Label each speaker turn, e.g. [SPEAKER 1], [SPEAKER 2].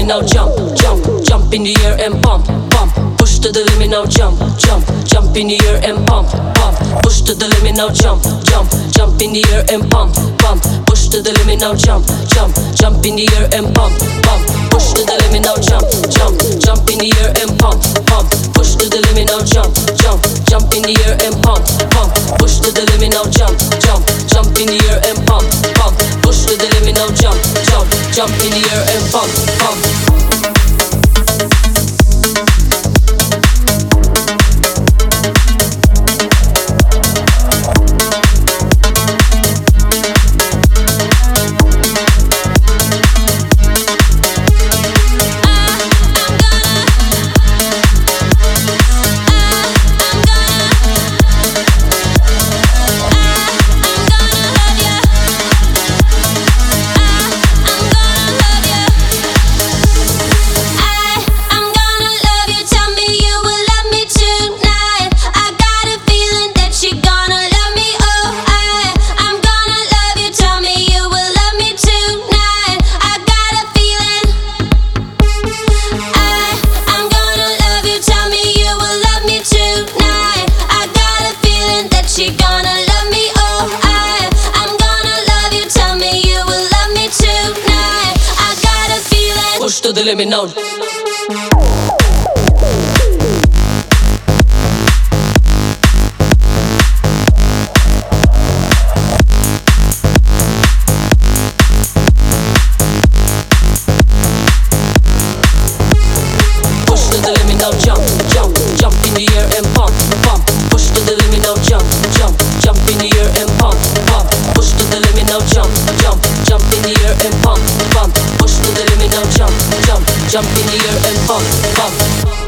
[SPEAKER 1] limit now, jump, jump, jump in the air and pump, pump. Push to the limit now, jump, jump, jump in the air and pump, pump. Push to the limit now, jump, jump, jump in the air and pump, pump. Push to the limit now, jump, jump, jump in the air and pump, pump. Push to the limit now, jump, jump, jump in the air and pump, pump. Push to the limit now, jump, jump, jump in the air and pump, pump. Push to the limit now, jump, jump, jump in the air and pump, pump. Push to the limit now, jump, jump, jump in the air and pump, pump. Push to the limit now. Push to the limit now, jump, jump, jump in the air and pump, pump. Push to the limit now, jump, jump, jump in the air and pump, pump. Push to the limit now, jump, jump, jump in the air and pump, pump. Push to the limit now, jump, jump, jump in the air and pump, pump.